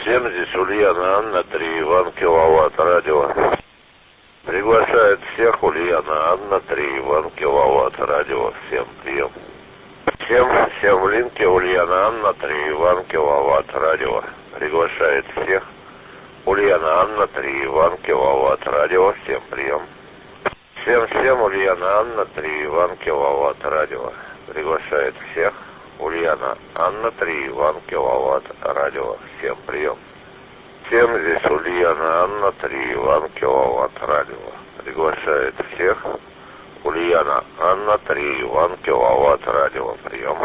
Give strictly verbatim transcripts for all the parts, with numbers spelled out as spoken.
Всем здесь Ульяна Анна, три Иван киловатт, радио. Приглашает всех Ульяна Анна, три Иван киловатт, радио. Всем прием. Всем, всем в линке Ульяна Анна, три Иван киловатт, радио. Приглашает всех Ульяна Анна, три Иван киловатт, радио. Всем прием. Всем, всем Ульяна Анна, три Иван киловатт, радио. Приглашает всех Ульяна Анна, три Иван киловатт, радио. Всем прием. Всем здесь Ульяна Анна, три Иван киловатт, радио. Приглашает всех Ульяна Анна, три Иван киловатт, радио. Прием.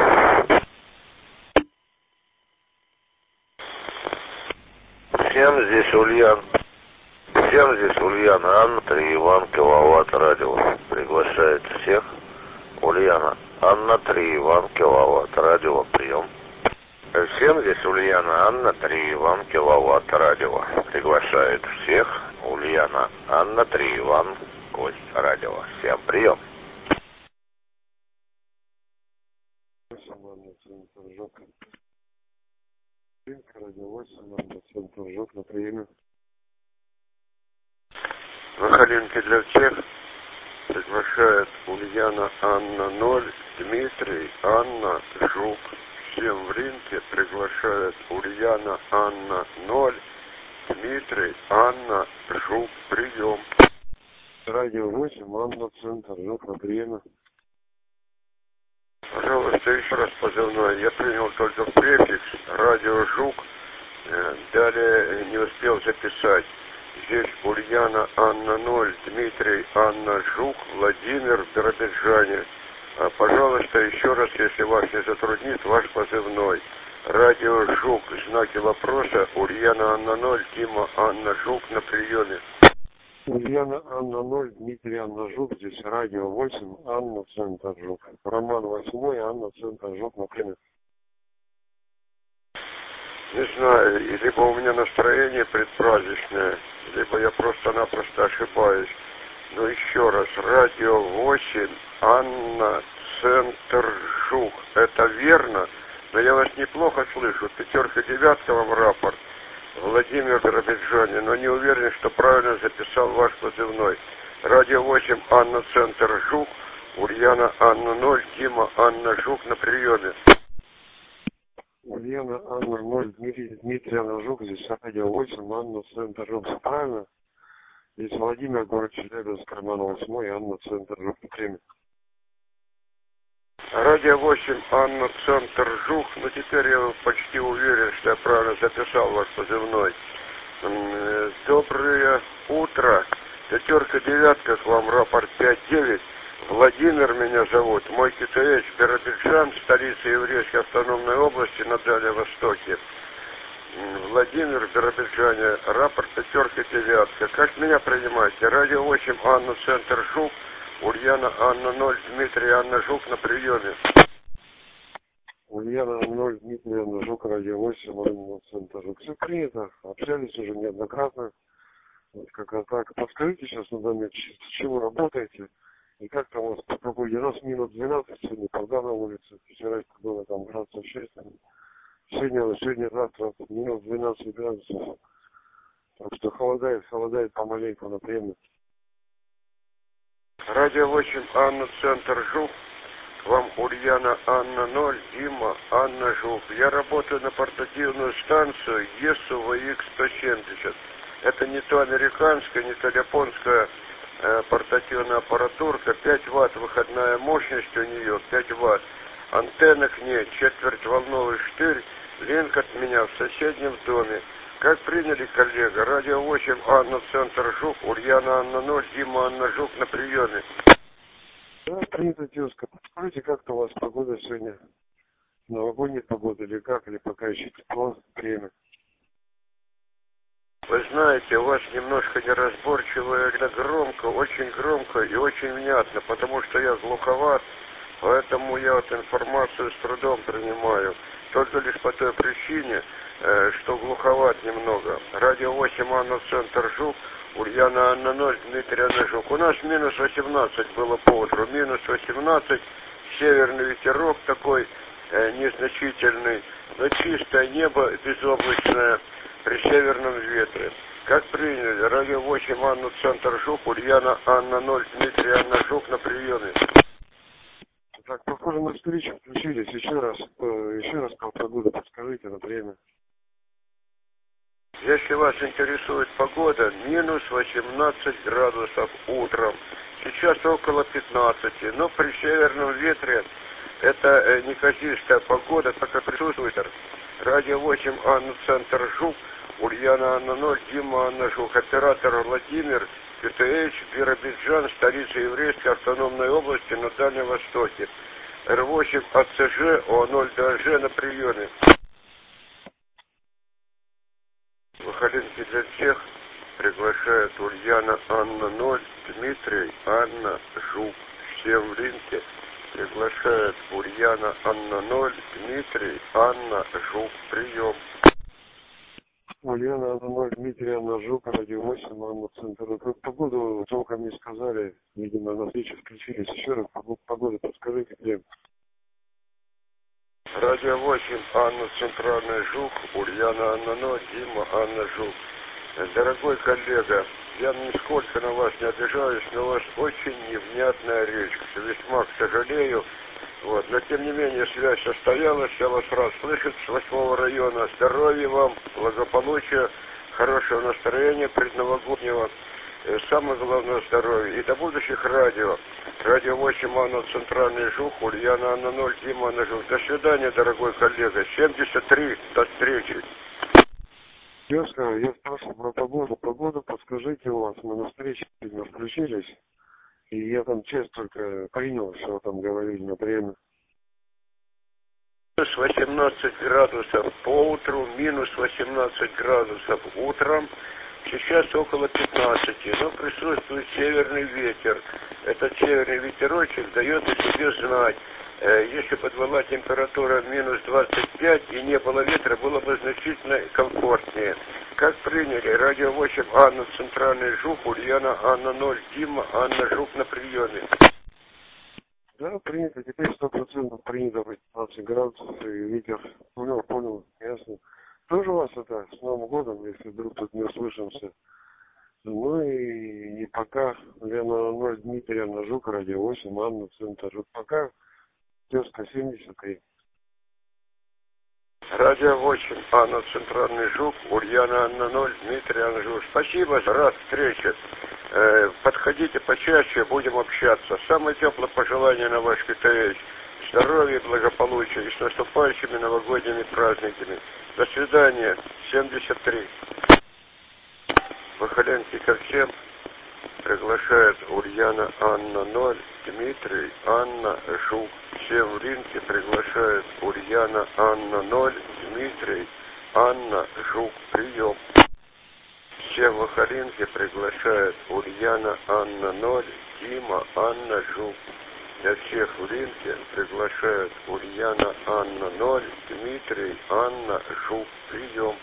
Всем здесь Ульяна. Всем здесь Ульяна Анна, три Иван киловатт, радио. Приглашает всех Ульяна Анна, три Иван киловатт, радио. Прием. Всем здесь Ульяна Анна, три Иван киловатт, радио. Приглашает всех Ульяна Анна, три Иван гость, радио. Всем прием. На приеме. Выходинки для всех. Приглашает Ульяна Анна ноль, Дмитрий, Анна, Жук. Всем в ринке приглашает Ульяна Анна ноль, Дмитрий, Анна, Жук. Прием. Радио восемь, Анна, центр, Жук, на приеме. Пожалуйста, еще раз позывной. Я принял только префикс, радио Жук. Далее не успел записать. Здесь Ульяна Анна ноль, Дмитрий, Анна, Жук, Владимир в Биробиджане. А, пожалуйста, еще раз, если вас не затруднит, ваш позывной. Радио Жук, знаки вопроса, Ульяна Анна ноль, Дима Анна Жук на приеме. Ульяна Анна ноль, Дмитрий Анна Жук, здесь радио восемь, Анна, центр Жук. Роман восьмой, Анна, центр Жук на приеме. Не знаю, либо у меня настроение предпраздничное, либо я просто-напросто ошибаюсь. Но еще раз, радио восемь, Анна, центр Жук. Это верно? Но я вас неплохо слышу. Пятерка, девятка вам рапорт. Владимир Биробиджане, но не уверен, что правильно записал ваш позывной. Радио восемь, Анна, центр Жук. Ульяна Анна ноль, Дима Анна Жук на приеме. Ульяна Анна ноль, Дмитрий, Дмитрий Анна Жук, здесь радио восемь, Анна, центр Жук. Правильно? Здесь Владимир, город Челябинск, Роман восьмой, Анна, центр Жук на приеме. Радио восемь, Анна, центр Жук. Ну, теперь я почти уверен, что я правильно записал ваш позывной. Доброе утро. Пятерка, девятка, к вам рапорт пять девять. Владимир меня зовут. Мой КТС Биробиджан, столица еврейской автономной области на Дальнем Востоке. Владимир в Биробиджане, рапорт пятерка, девятка. Как меня принимаете? Радио восемь, Анна, центр Жук. Ульяна Анна ноль, Дмитрий Анна Жук на приеме. Ульяна ноль, Дмитрий Анна Жук, радио восемь, Анна, центр Жук. Все принято. Общались уже неоднократно. Вот как-то так. Подскажите сейчас на данный с чего работаете? И как там у вас по погоде? У нас минус двенадцать сегодня, когда на улице. Вчера было там градусов шесть. Сегодня, сегодня, завтра минус двенадцать градусов. Так что холодает, холодает помаленьку на приеме. Радио восемь, Анна, центр Жук. К вам Ульяна Анна ноль, Дима Анна Жук. Я работаю на портативную станцию ЕСУ вэ икс сто семьдесят. Это не то американская, не то японская э, портативная аппаратурка. пять ватт выходная мощность у нее, пять ватт. Антенна к ней, четвертьволновый штырь. Линк от меня в соседнем доме. Как приняли, коллега? Радио восемь, Анна, центр Жук, Ульяна Анна ноль, Дима Анна Жук на приеме. Да, принято, тезка. Подскажите, как-то у вас погода сегодня? Новогодняя погода или как? Или пока еще тепло, время? Вы знаете, у вас немножко неразборчиво, громко, очень громко и очень внятно, потому что я глуховат, поэтому я вот информацию с трудом принимаю. Только лишь по той причине, э, что глуховат немного. Радио восемь, Анна, центр Жук, Ульяна Анна ноль, Дмитрий Анна Жук. У нас минус восемнадцать было по утру, минус восемнадцать, северный ветерок такой э, незначительный, но чистое небо безоблачное. при северном ветре. Как приняли? Радио восемь, Анна, центр Жук, Ульяна, Анна ноль, Дмитрий, Анна Жук на приеме. Так, похоже, на встречу включились. Еще раз, еще раз по погоду подскажите на время. Если вас интересует погода, минус восемнадцать градусов утром. Сейчас около пятнадцати, но при северном ветре это неказистая погода, так как присутствует. Радио восемь, Анна, центр Жук, Ульяна, Анна ноль, Дима, Анна Жук, оператор Владимир, ПТХ, Биробиджан, столица еврейской автономной области на Дальнем Востоке. Эр восемь, АЦЖ, О ноль, ДЖ на приеме. Выходинки для всех приглашает Ульяна, Анна ноль, Дмитрий, Анна Жук. Всем в линке приглашает Ульяна, Анна ноль, Дмитрий, Анна Жук. Прием. Ульяна, Анна ноль, Дмитрий, Анна Жук, радио восемь, Анна, центр. Как погоду толком не сказали, видимо, на встречу включились. Еще раз погоду подскажите, где? Радио восемь, Анна, центральный Жук, Ульяна, Анна ноль, Дима, Анна Жук. Дорогой коллега, я нисколько на вас не обижаюсь, но у вас очень невнятная речь. Весьма, к сожалению. Вот. Но тем не менее связь состоялась, я вас рад слышать с восьмого района. Здоровья вам, благополучия, хорошего настроения предновогоднего. Самое главное здоровье. И до будущих радио. Радио восемь, Анна, центральный Жук, Ульяна, Анна ноль, Дима, Анна Жук. До свидания, дорогой коллега. семьдесят три, до встречи. Тезка, я спрашивал про погоду. Погоду подскажите у вас. Мы на встрече включились. И я там часть только принял, что там говорили на время. Минус восемнадцать градусов по утру, минус восемнадцать градусов утром. Сейчас около пятнадцати, но присутствует северный ветер. Этот северный ветерочек дает о себе знать. Если бы была температура минус двадцать пять и не было ветра, было бы значительно комфортнее. Как приняли? Радио восемь, Анна, центральный Жук, Ульяна, Анна ноль, Дима, Анна Жук на приеме. Да, принято. Теперь сто процентов принято пятнадцать градусов и ветер. Понял, понял, ясно. Тоже у вас это с Новым годом, если вдруг тут не услышимся. Ну и, и пока Лена ноль, Дмитрий, Анна Жук, радио восемь, Анна, центр Жук. Пока тезка семьдесят три. Радио восемь, Анна, центральный Жук, Ульяна, Анна ноль, Дмитрий, Анна Жук. Спасибо, рад встрече. Э, подходите почаще, будем общаться. Самое теплое пожелание на ваш ПТХ. Здоровья, благополучия и с наступающими новогодними праздниками. До свидания. семьдесят три. Выходенки ко всем приглашает Ульяна, Анна ноль, Дмитрий, Анна Жук. Всем в линке приглашает Ульяна, Анна ноль, Дмитрий, Анна Жук. Прием. Всем в Выходенки приглашает Ульяна, Анна ноль, Дима, Анна Жук. Для всех в линке приглашают Ульяна, Анна ноль, Дмитрий, Анна Жук. Прием.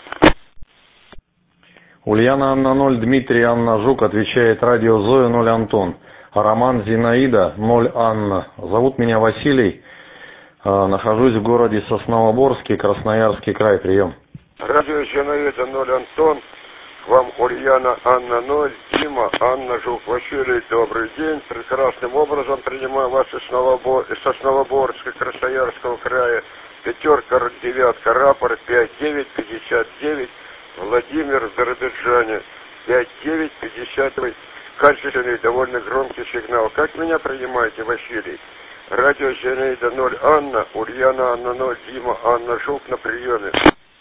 Ульяна, Анна ноль, Дмитрий, Анна Жук, отвечает радио Зоя ноль, Антон. Роман, Зинаида ноль, Анна. Зовут меня Василий. Нахожусь в городе Сосновоборске, Красноярский край. Прием. Радио Зинаида ноль, Антон. К вам Ульяна, Анна ноль, Дима, Анна Жук. Василий, добрый день. Прекрасным образом принимаю вас из Сосновоборска, Красноярского края. Пятерка, девятка, рапорт пять девять пятьдесят девять. Владимир в Биробиджане. пять девять пятьдесят девять. Качественный, довольно громкий сигнал. Как меня принимаете, Василий? Радио Зинаида ноль, Анна, Ульяна, Анна ноль, Дима, Анна Жук на приеме.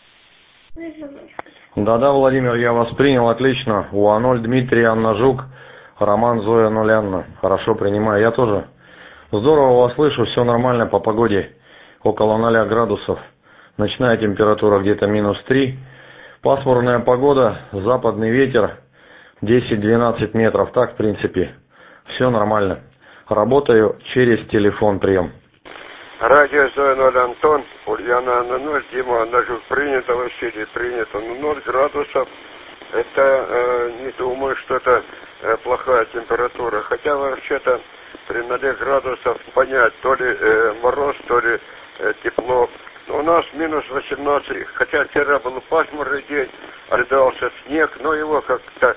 Да-да, Владимир, я вас принял, отлично. УА ноль, Дмитрий, Анна Жук, Роман, Зоя ноль, Анна. Хорошо, принимаю, я тоже. Здорово вас слышу, все нормально по погоде. Около ноля градусов. Ночная температура где-то минус три. Пасмурная погода, западный ветер десять-двенадцать метров. Так, в принципе, все нормально. Работаю через телефон, прием. Радио Зоя ноль, Антон, Ульяна Анна ноль, Дима Анна Жук. Принято, Василий, принято. Ну, ноль градусов. Это, э, не думаю, что это э, плохая температура. Хотя вообще-то при ноли градусов понять, то ли э, мороз, то ли э, тепло. У нас минус восемнадцать, хотя вчера был пасмурный день, ожидался снег, но его как-то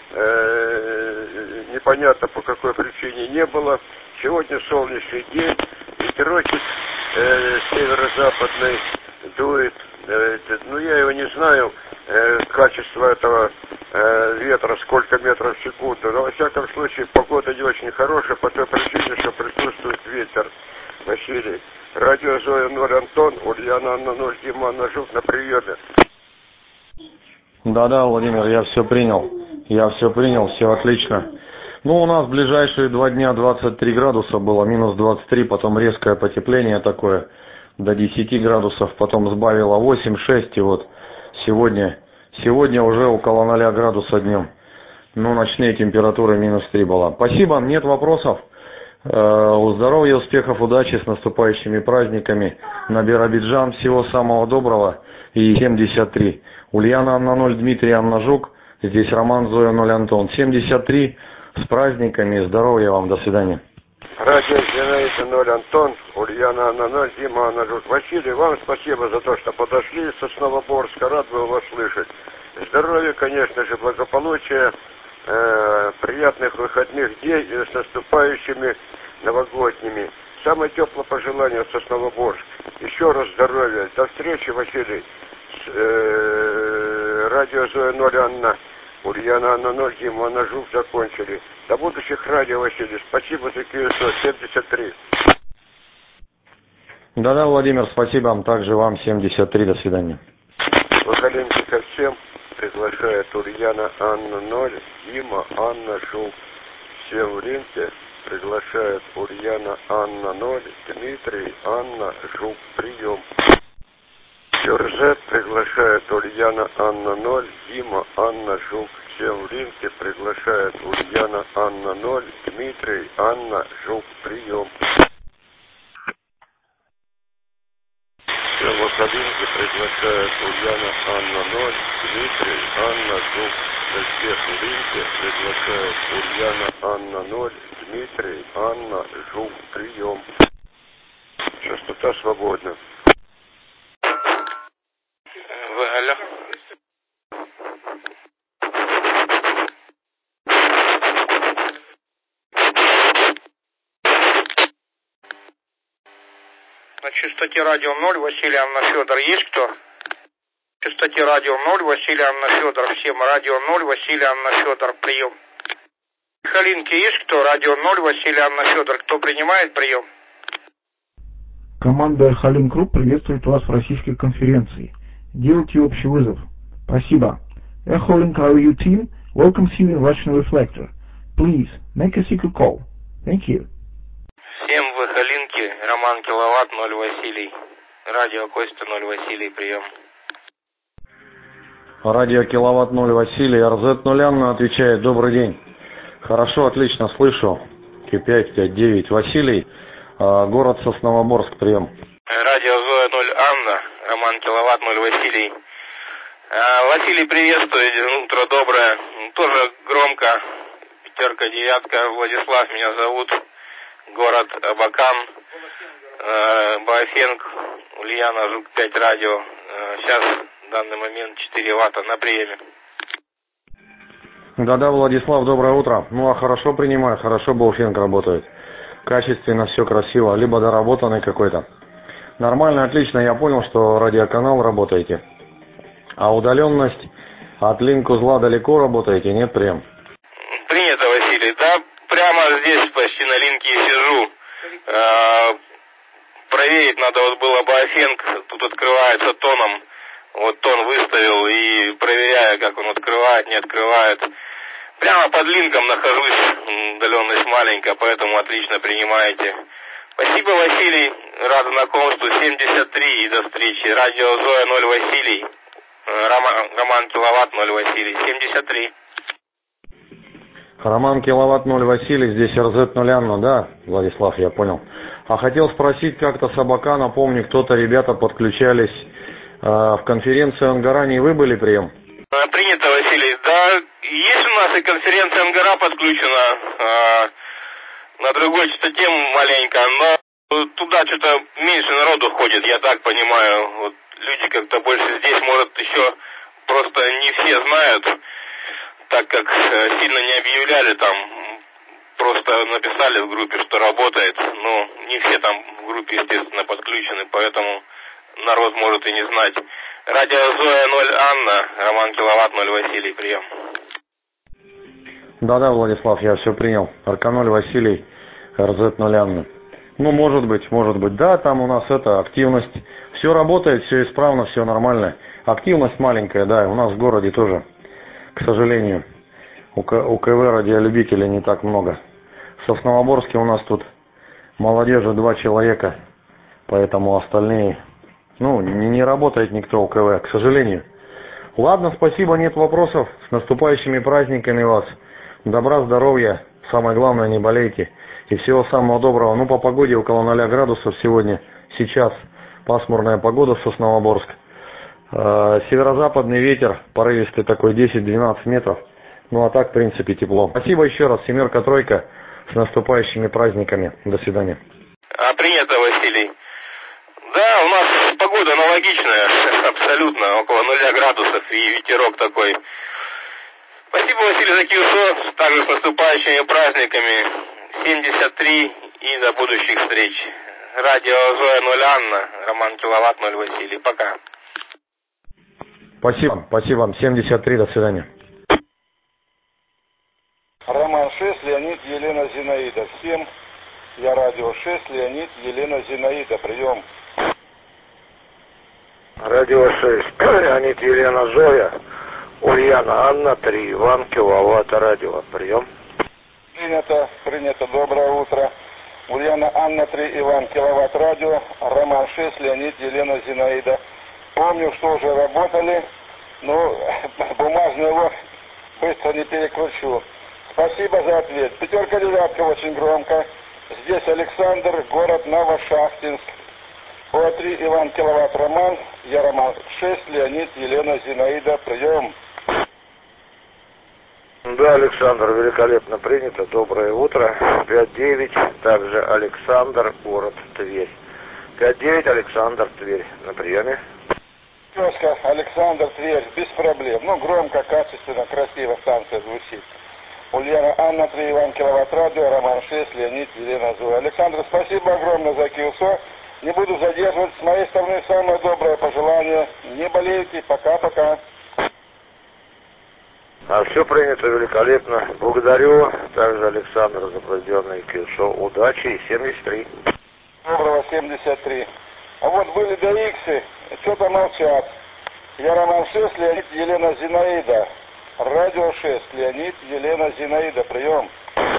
э, непонятно по какой причине не было. Сегодня солнечный день, ветерочек э, северо-западный дует. Э, ну, я его не знаю, э, качество этого э, ветра, сколько метров в секунду, но во всяком случае погода не очень хорошая по той причине, что присутствует ветер. Василий. Радио Зоя ноль Антон, Ульяна Анна ноль, Дима Анна Жук на приеме. Да-да, Владимир, я все принял. Я все принял, все отлично. Ну, у нас в ближайшие два дня двадцать три градуса было, минус двадцать три, потом резкое потепление такое до десяти градусов, потом сбавило восемь шесть, и вот сегодня, сегодня уже около ноля градуса днем. Ну, ночные температуры минус три было. Спасибо, нет вопросов. Здоровья, успехов, удачи, с наступающими праздниками. На Биробиджан всего самого доброго. И семьдесят три. Ульяна Анна ноль, Дмитрий Анна Жук. Здесь Роман Зоя ноль Антон. семьдесят три. С праздниками. Здоровья вам. До свидания. Радио Зинаида ноль Антон, Ульяна Анна ноль, Дима Анна Жук. Василий, вам спасибо за то, что подошли из Сосновоборска. Рад был вас слышать. Здоровья, конечно же, благополучия. Э, приятных выходных дней и с наступающими новогодними. Самое теплое пожелание в Сосновоборск. Еще раз здоровья. До встречи, Василий. С, э, радио Зоя ноль Анна, Ульяна Анна ноль, Дима Анна Жук закончили. До будущих радио, Василий. Спасибо за КСО семьдесят три. Да-да, Владимир, спасибо. Также вам семьдесят три. До свидания. Выходимте ко всем. Приглашает Ульяна Анна ноль, Дима Анна Жук. Всем в ринке приглашает Ульяна Анна ноль, Дмитрий Анна Жук. Прием. Сюржет приглашает Ульяна Анна ноль, Дима Анна Жук. Всем в ринке приглашает Ульяна Анна ноль, Дмитрий Анна Жук. Прием. Всем в кабинке приглашает Ульяна Анна ноль, Дмитрий Анна Жук. Всех в ринке приглашает Ульяна Анна ноль, Дмитрий Анна Жук. Прием. Частота свободна. Вы, алло. На частоте радио ноль, Василий Анна Федор, есть кто? На частоте радио ноль, Василий Анна Федор, всем радио ноль, Василий Анна Федор, прием. Халинки есть кто? Радио ноль, Василий Анна Федор, кто принимает прием? Команда Халин Групп приветствует вас в российской конференции. Делайте общий вызов. Спасибо. Echo Link R U team welcomes you in Russian Reflector. Please make a secret call. Thank you. Всем в Халинке, Роман Киловатт, ноль Василий. Радио Костя, ноль Василий, прием. Радио Киловатт ноль Василий, эр зет ноль Анна отвечает. Добрый день. Хорошо, отлично, слышу. Q пять пять девять Василий, город Сосновоборск, прием. Радио Зоя ноль Анна, Роман Киловатт, ноль Василий. Василий, приветствую, утро доброе. Тоже громко, пятерка, девятка, Владислав меня зовут. Город Абакан, Баофенг, Ульяна Жук пять радио. Сейчас в данный момент четыре ватта на приеме. Да-да, Владислав, доброе утро. Ну, а хорошо принимаю, хорошо Баофенг работает. Качественно, все красиво, либо доработанный какой-то. Нормально, отлично, я понял, что радиоканал работаете. А удаленность от линк-узла далеко работаете, нет, прием? Принято, Василий. Да, прямо здесь почти на линке сижу. А, проверить надо вот было Баофенг, тут открывается тоном. Вот тон выставил и проверяю, как он открывает, не открывает. Прямо под линком нахожусь, удаленность маленькая, поэтому отлично принимаете. Спасибо, Василий, рад знакомству, семьдесят три и до встречи. Радио Зоя ноль Василий, Роман, Роман Киловатт ноль Василий, семьдесят три. Роман Киловатт ноль Василий, здесь эр зет ноль Анна, да, Владислав, я понял. А хотел спросить, как-то с Абакана, помню, кто-то, ребята подключались э, в конференцию Ангарани, вы были, прием? Принято, Василий. Да, есть у нас и конференция Ангара подключена, э, на другой частоте маленько, но Туда что-то меньше народу ходит, я так понимаю. Вот люди как-то больше здесь, может, еще просто не все знают, так как сильно не объявляли там. Просто написали в группе, что работает, но не все там в группе, естественно, подключены, поэтому народ может и не знать. Радио Зоя ноль Анна, Роман Киловатт ноль Василий, прием. Да-да, Владислав, я все принял. эр ка ноль Василий, эр зет ноль Анна. Ну, может быть, может быть. Да, там у нас это активность. Все работает, все исправно, все нормально. Активность маленькая, да, у нас в городе тоже, к сожалению. У КВ радиолюбителей не так много. В Сосновоборске у нас тут молодежи два человека, поэтому остальные, ну, не, не работает никто у КВ, к сожалению. Ладно, спасибо, нет вопросов. С наступающими праздниками вас. Добра, здоровья, самое главное, не болейте. И всего самого доброго. Ну, по погоде около ноля градусов сегодня, сейчас пасмурная погода в Сосновоборск. Э, северо-западный ветер, порывистый такой, десять-двенадцать метров. Ну а так, в принципе, тепло. Спасибо еще раз. Семерка, тройка. С наступающими праздниками. До свидания. А, принято, Василий. Да, у нас погода аналогичная, абсолютно, около нуля градусов и ветерок такой. Спасибо, Василий, за КИУСО. Также с наступающими праздниками. семьдесят три и до будущих встреч. Радио Зоя ноль Анна, Роман Киловатт ноль Василий. Пока. Спасибо, спасибо. семьдесят три, до свидания. Роман шесть, Леонид, Елена, Зинаида. Всем. Я радио шесть, Леонид, Елена, Зинаида. Прием. Радио шесть, Леонид, Елена, Зоя. Ульяна, Анна, три, Иван, Киловатт, радио. Прием. Принято, принято. Доброе утро. Ульяна, Анна, три, Иван, Киловатт, радио. Роман шесть, Леонид, Елена, Зинаида. Помню, что уже работали, но бумажный лог быстро не перекручу. Спасибо за ответ. Пятерка, девятка, очень громко. Здесь Александр, город Новошахтинск. О три, Иван, Киловатт, Роман. Я Роман шесть, Леонид, Елена, Зинаида. Прием. Да, Александр, великолепно принято. Доброе утро. пять девять, также Александр, город Тверь. пять девять, Александр, Тверь. На приеме. Тезка, Александр, Тверь, без проблем. Ну, громко, качественно, красиво станция звучит. Ульяна, Анна, три, Иван, Киловатт, радио, Роман шесть, Леонид, Елена, Зоя. Александр, спасибо огромное за КИУСО. Не буду задерживать. С моей стороны самое доброе пожелание. Не болейте. Пока-пока. А все принято великолепно. Благодарю также Александра за проведенное КИУСО. Удачи и семьдесят три. Доброго, семьдесят три. А вот были до иксы, что-то молчат. Я Роман шесть, Леонид, Елена, Зинаида. Радио шесть, Леонид, Елена, Зинаида. Прием.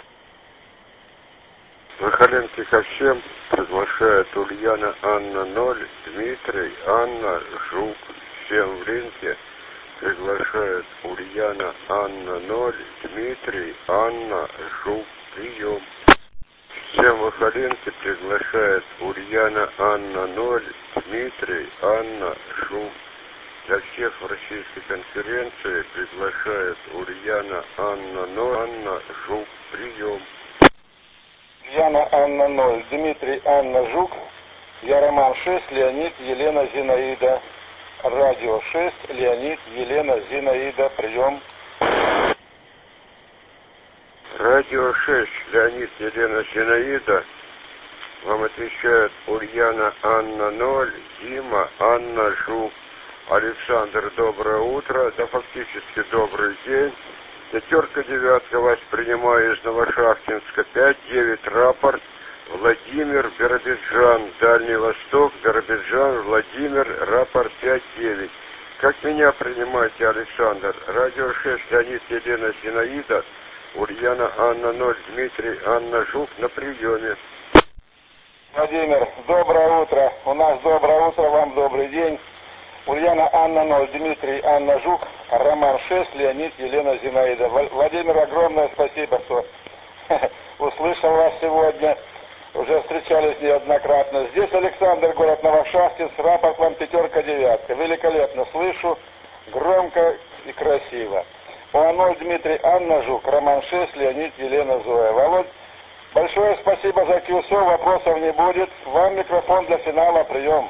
Сахалинский ко всем приглашает Ульяна, Анна, ноль, Дмитрий, Анна, Жук. Всем в рынке приглашает Ульяна, Анна, ноль, Дмитрий, Анна, Жук. Прием. Всем в Сахалинке приглашает Ульяна, Анна, ноль, Дмитрий, Анна, Жук. Для всех в Российской конференции приглашает Ульяна, Анна, ноль, Анна, Жук. Прием. Ульяна, Анна, ноль, Дмитрий, Анна, Жук. Я Роман шесть, Леонид, Елена, Зинаида. Радио шесть, Леонид, Елена, Зинаида. Прием. Радио шесть, Леонид, Елена, Зинаида. Вам отвечает Ульяна, Анна, ноль, Дима, Анна, Жук. Александр, доброе утро, да фактически добрый день. Пятерка, девятка, вас принимаю из Новошахтинска. пять девять, рапорт. Владимир, Биробиджан, Дальний Восток, Биробиджан, Владимир, рапорт пять девять. Как меня принимаете, Александр? Радио шесть, Леонид, Елена, Зинаида. Ульяна, Анна, ноль, Дмитрий, Анна, Жук на приеме. Владимир, доброе утро. У нас доброе утро, вам добрый день. Ульяна, Анна, ноль, Дмитрий, Анна, Жук, Роман шесть, Леонид, Елена, Зинаида. Владимир, огромное спасибо, что услышал вас сегодня. Уже встречались неоднократно. Здесь Александр, город Новошахтинск, рапорт вам пятерка, девятка. Великолепно слышу, громко и красиво. О ноль, Дмитрий, Анна, Жук, Роман шесть, Леонид, Елена, Зоя. Володь, Большое спасибо за КЮСО, вопросов не будет. Вам микрофон для финала, прием.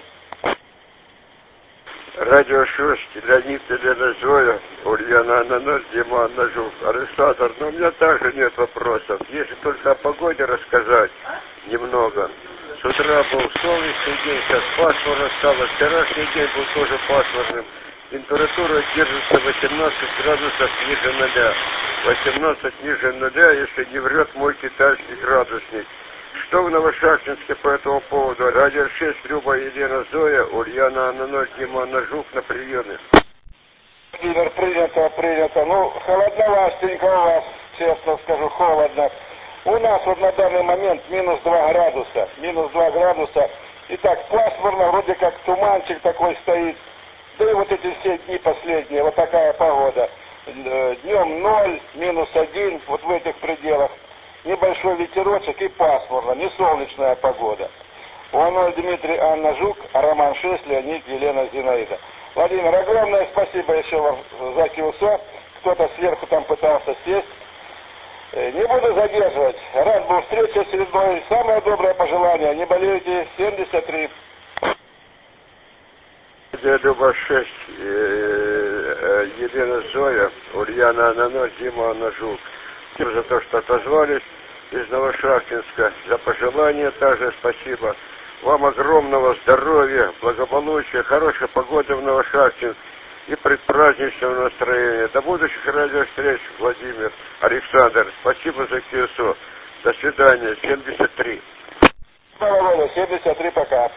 Радио шесть, Леонид, Елена, Зоя, Ульяна, Анна ноль, Дима, Анна Жук, Александр. Но у меня также нет вопросов. Если только о погоде рассказать немного. С утра был солнечный день, сейчас пасмурно стало. Вчерашний день был тоже пасмурным. Температура держится восемнадцать градусов ниже нуля. восемнадцать ниже нуля, если не врет мой китайский градусник. Что в Новошахтинске по этому поводу? Радио шесть, Люба, Елена, Зоя, Ульяна, Анна ноль, Дима, Анна Жук на приеме. Владимир, принято, принято. Ну, холодновастенько у вас, честно скажу, холодно. У нас вот на данный момент минус два градуса. Минус два градуса. И так пасмурно, вроде как туманчик такой стоит. Да и вот эти все дни последние, вот такая погода. Днем ноль, минус один, вот в этих пределах. Небольшой ветерочек и пасмурно, не солнечная погода. Уаноль Дмитрий, Анна Жук, Роман шесть, Леонид, Елена, Зинаида. Владимир, огромное спасибо еще вам за КЮСО. Кто-то сверху там пытался сесть. Не буду задерживать. Рад был встрече очередной. Самое доброе пожелание. Не болейте. семьдесят три. Люба шесть, Елена, Зоя, Ульяна, Анна ноль, Дима, Анна Жук. За то, что отозвались из Новошахтинска. За пожелания также спасибо. Вам огромного здоровья, благополучия, хорошей погоды в Новошахтинске и предпраздничного настроения. До будущих радиовстреч, Владимир, Александр. Спасибо за КЮСО. До свидания. семьдесят три. Володя, семьдесят три, пока.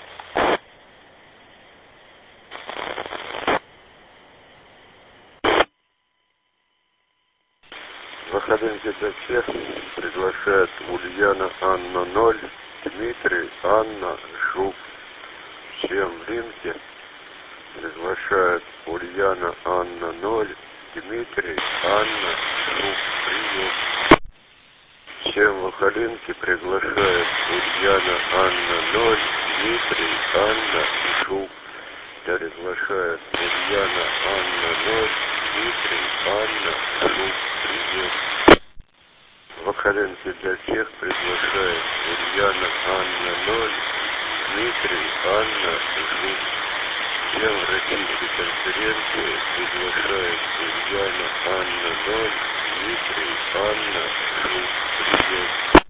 Выходинки для всех приглашает Ульяна, Анна ноль, Дмитрий, Анна, Жук. Всем в линке приглашает Ульяна, Анна ноль, Дмитрий, Анна, Жук. Прием. Всем в Выходинки приглашает Ульяна, Анна ноль, Дмитрий, Анна, Жук. Приглашает Ульяна, Анна ноль, Дмитрий, Анна, Жук. Прием. Выходинки для всех приглашает Ульяна, Анна ноль, Дмитрий, Анна, Жук. Всем в российской конференции приглашает Ульяна, Анна ноль, Дмитрий, Анна, Жук. Прием.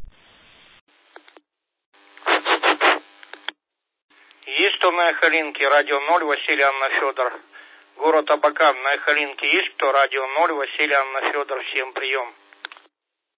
Есть кто на Эхолинке? Радио ноль, Василий, Анна, Федор. Город Абакан, на Эхолинке есть кто? Радио ноль, Василий, Анна, Федор. Всем прием.